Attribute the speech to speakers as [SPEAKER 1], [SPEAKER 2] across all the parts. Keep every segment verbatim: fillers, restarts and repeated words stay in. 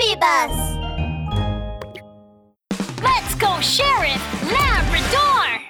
[SPEAKER 1] Scooby Bus!
[SPEAKER 2] Let's go, Sheriff Labrador!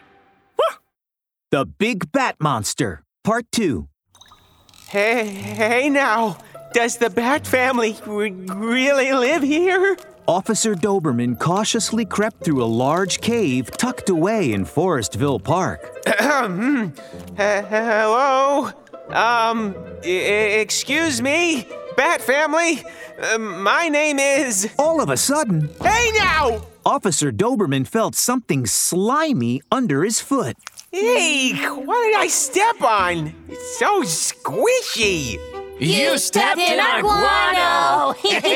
[SPEAKER 3] The Big Bat Monster, Part two.
[SPEAKER 4] Hey, hey now, does the Bat family re- really live here?
[SPEAKER 3] Officer Doberman cautiously crept through a large cave tucked away in Forestville Park.
[SPEAKER 4] Ahem. Uh, hello? Um, I- excuse me? Bat family? Uh, my name is...
[SPEAKER 3] All of a sudden,
[SPEAKER 4] Hey now!
[SPEAKER 3] Officer Doberman felt something slimy under his foot.
[SPEAKER 4] Hey, what did I step on? It's so squishy.
[SPEAKER 2] You stepped in our guano!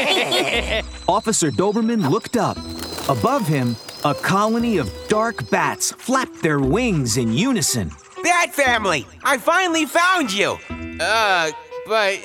[SPEAKER 3] Officer Doberman looked up. Above him, a colony of dark bats flapped their wings in unison.
[SPEAKER 4] Bat family, I finally found you. Uh, but...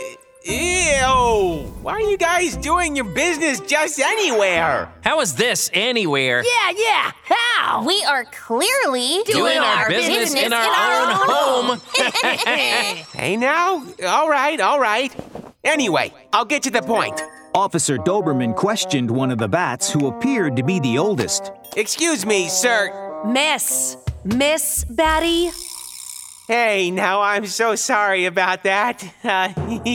[SPEAKER 4] Ew! Why are you guys doing your business just anywhere?
[SPEAKER 5] How is this anywhere?
[SPEAKER 2] Yeah, yeah, how? We are clearly
[SPEAKER 5] Doing our business in our own home.
[SPEAKER 4] Hey now? All right, all right. Anyway, I'll get to the point.
[SPEAKER 3] Officer Doberman questioned one of the bats who appeared to be the oldest.
[SPEAKER 4] Excuse me, sir.
[SPEAKER 6] Miss. Miss Batty?
[SPEAKER 4] Hey, now I'm so sorry about that. Uh,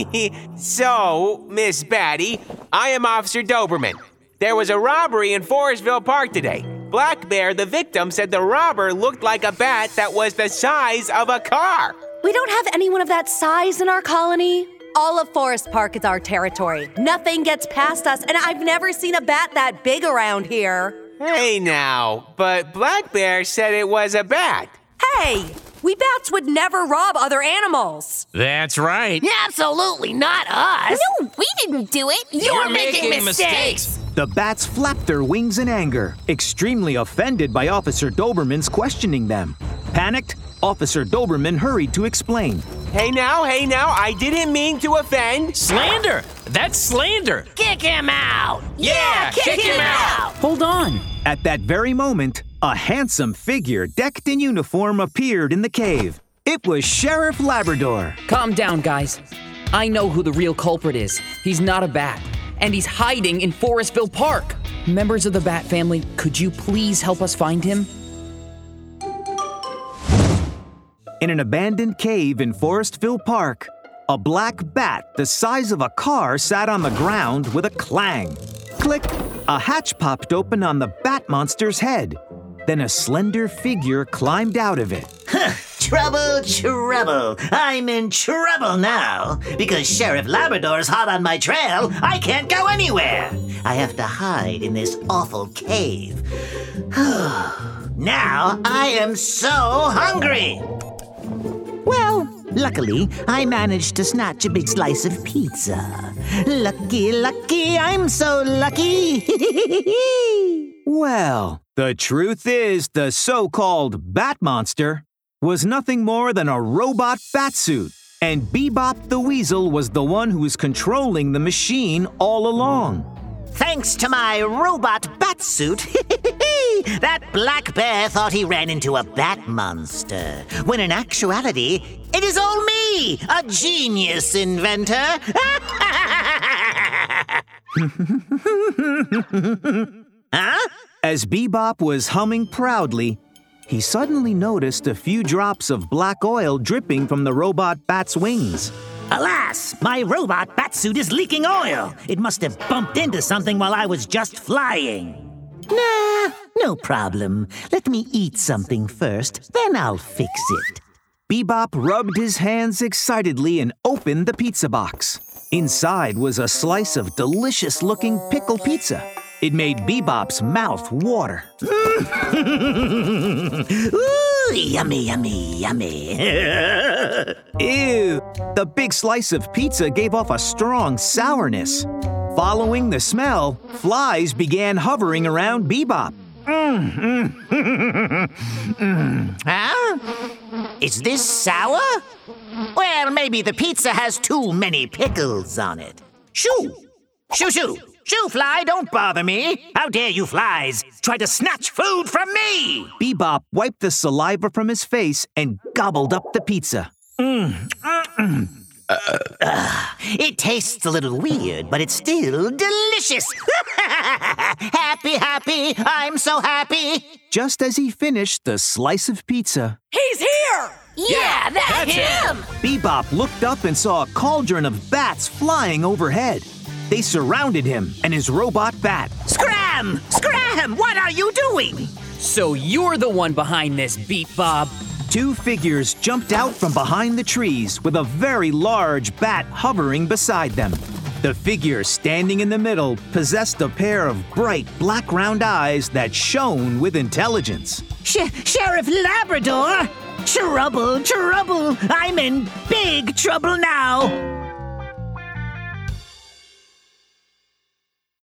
[SPEAKER 4] so, Miss Batty, I am Officer Doberman. There was a robbery in Forestville Park today. Black Bear, the victim, said the robber looked like a bat that was the size of a car.
[SPEAKER 6] We don't have anyone of that size in our colony. All of Forest Park is our territory. Nothing gets past us, and I've never seen a bat that big around here.
[SPEAKER 4] Hey now, but Black Bear said it was a bat.
[SPEAKER 6] Hey, we bats would never rob other animals.
[SPEAKER 5] That's right.
[SPEAKER 2] Absolutely not us! No, we didn't do it! You're,
[SPEAKER 5] You're
[SPEAKER 2] making,
[SPEAKER 5] making
[SPEAKER 2] mistakes.
[SPEAKER 5] mistakes.
[SPEAKER 3] The bats flapped their wings in anger, extremely offended by Officer Doberman's questioning them. Panicked, Officer Doberman hurried to explain.
[SPEAKER 4] Hey now, hey now, I didn't mean to offend.
[SPEAKER 5] Slander! That's slander!
[SPEAKER 2] Kick him out!
[SPEAKER 5] Yeah, kick him out.
[SPEAKER 3] Hold on! At that very moment, a handsome figure decked in uniform appeared in the cave. It was Sheriff Labrador.
[SPEAKER 7] Calm down, guys. I know who the real culprit is. He's not a bat, and he's hiding in Forestville Park. Members of the Bat family, could you please help us find him?
[SPEAKER 3] In an abandoned cave in Forestville Park, a black bat the size of a car sat on the ground with a clang. Click! A hatch popped open on the bat monster's head. Then a slender figure climbed out of it.
[SPEAKER 8] Trouble, trouble. I'm in trouble now. Because Sheriff Labrador's hot on my trail, I can't go anywhere. I have to hide in this awful cave. Now I am so hungry. Well, luckily, I managed to snatch a big slice of pizza. Lucky, lucky, I'm so lucky.
[SPEAKER 3] Well, the truth is the so-called bat monster was nothing more than a robot batsuit, and Bebop the Weasel was the one who was controlling the machine all along.
[SPEAKER 8] Thanks to my robot batsuit, that Black Bear thought he ran into a bat monster, when in actuality, it is all me, a genius inventor. Huh?
[SPEAKER 3] As Bebop was humming proudly, he suddenly noticed a few drops of black oil dripping from the robot bat's wings.
[SPEAKER 8] Alas, my robot batsuit is leaking oil. It must have bumped into something while I was just flying. Nah, no problem. Let me eat something first, then I'll fix it.
[SPEAKER 3] Bebop rubbed his hands excitedly and opened the pizza box. Inside was a slice of delicious-looking pickle pizza. It made Bebop's mouth water.
[SPEAKER 8] Ooh, yummy, yummy, yummy.
[SPEAKER 3] Ew! The big slice of pizza gave off a strong sourness. Following the smell, flies began hovering around Bebop.
[SPEAKER 8] Mm, mm, mm. Huh? Is this sour? Well, maybe the pizza has too many pickles on it. Shoo! Shoo, shoo! Shoo, fly, don't bother me. How dare you flies try to snatch food from me?
[SPEAKER 3] Bebop wiped the saliva from his face and gobbled up the pizza. Mm, mm, mm.
[SPEAKER 8] Uh, uh, it tastes a little weird, but it's still delicious. Happy, happy, I'm so happy.
[SPEAKER 3] Just as he finished the slice of pizza,
[SPEAKER 6] He's here!
[SPEAKER 2] Yeah, that's,
[SPEAKER 5] that's
[SPEAKER 2] him!
[SPEAKER 3] Bebop looked up and saw a cauldron of bats flying overhead. They surrounded him and his robot bat.
[SPEAKER 8] Scram! Scram! What are you doing?
[SPEAKER 7] So you're the one behind this, Beat Bob.
[SPEAKER 3] Two figures jumped out from behind the trees with a very large bat hovering beside them. The figure standing in the middle possessed a pair of bright black round eyes that shone with intelligence.
[SPEAKER 8] Sh- Sheriff Labrador! Trouble, trouble! I'm in big trouble now!